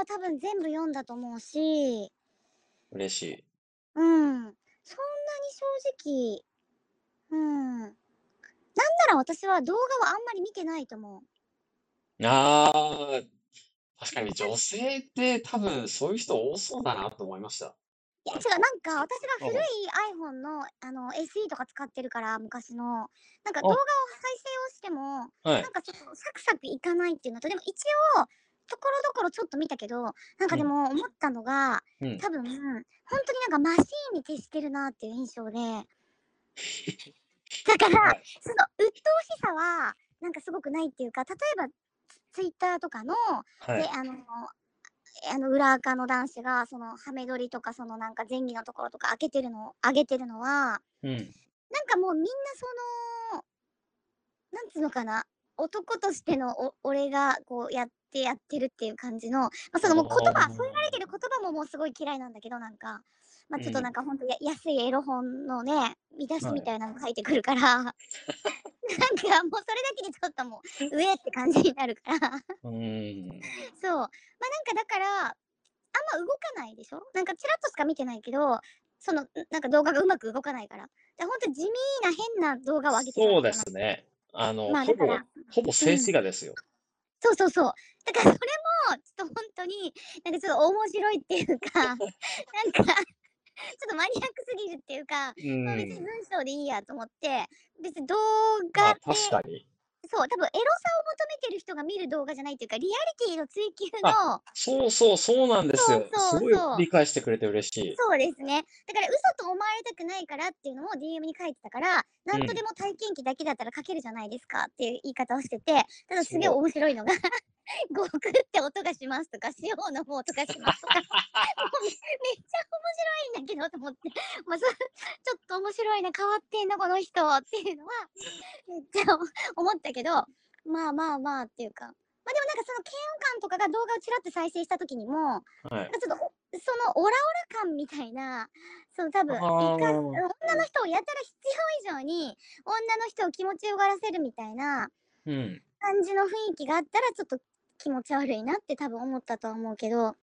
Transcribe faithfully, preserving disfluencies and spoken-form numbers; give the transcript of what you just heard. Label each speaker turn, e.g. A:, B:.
A: は多分全部読んだと思うし。
B: 嬉しい。
A: うん。そんなに正直、うん。なんなら私は動画はあんまり見てないと思う。
B: ああ、確かに女性って多分そういう人多そうだなと思いました。
A: いや、
B: なんか、
A: 違う、なんか私が古
B: うん。
A: い iPhone の、あの、エスイー とか使ってるから、昔の。なんか動画を
B: あ、
A: 再生をしても、な
B: はい。
A: んかちょっとサクサクいかないっていうのと、でも一応、ところどころちょっと見たけど、なんかで
B: うん。
A: も思ったのが、
B: うん。
A: 多分、ほんとになんかマシーンに徹してるなっていう印象で。だから、
B: はい。
A: その鬱陶しさは、なんかすごくないっていうか、例えば、ツ Twitter とかの、で、
B: はい。
A: あのあの、裏垢の男子が、その、ハメ撮りとか、その、なんか前戯のところとか開けてるの上げてるのは、
B: うん。
A: なんかもうみんなそのなんつうのかな、男としてのお俺がこうやってやってるっていう感じの、ま、そ
B: あ
A: のもう言葉添えられてる
B: あ。
A: 言葉ももうすごい嫌いなんだけど、なんか、ま、ちょっとな
B: うん。
A: んかほんとや安いエロ本のね、見出し
B: はい。
A: みたいなの書いてくるから、なんかもうそれだけでちょっともう、うえって感じになるから。
B: うーん。
A: そう。ま、なんかだから、あんま動かないでしょ。なんかちらっとしか見てないけど、その、ん、なんか動画がうまく動かないから。で、ほんと地味な変な動画を上げてるわ
B: そうで
A: けよ、な
B: すね。あの、
A: まあ、だ
B: ほぼ
A: から
B: ほぼ静
A: うん。
B: 止画ですよ。
A: そうそうそう。だからそれも、ちょっとほんとに、なんかちょっと面白いっていうか、なんか、ちょっとマニアックすぎるっていうか、
B: う
A: ま、別に
B: ーん。
A: 文章でいいやと思って、別に動
B: まあ、
A: 画で
B: 確かに。
A: そう、多分エロさを求めてる人が見る動画じゃないっていうか、リアリティの追求
B: あ、
A: の
B: そうそう、そうなんです
A: そう
B: よ。すごい
A: そうそう。
B: 理解してくれて嬉しい。
A: そうですね。だから嘘と思われたくないからっていうのを DM に書いてたから、
B: うん。
A: なんとでも体験記だけだったら書けるじゃないですかっていう言い方をしてて、ただすげえ
B: そう。
A: 面白いのが、ゴクって音がしますとか、塩を飲む音がしますとか、もうめめっちゃ面白いんだけどと思って、ま、そちょっと面白いな、変わってんなこの人っていうのは、めっちゃ思ったけど、まあまあまあっていうか。ま、でもなんかその嫌悪感とかが動画をちらっと再生した時にも、なんか
B: はい。
A: ちょっと、おそのオラオラ感みたいな、その多
B: あ
A: 分、いか
B: あ。
A: 女の人をやたら必要以上に、女の人を気持ちよがらせるみたいな
B: うん。
A: 感じの雰囲気があったら、ちょっと気持ち悪いなって多分思ったとは思うけど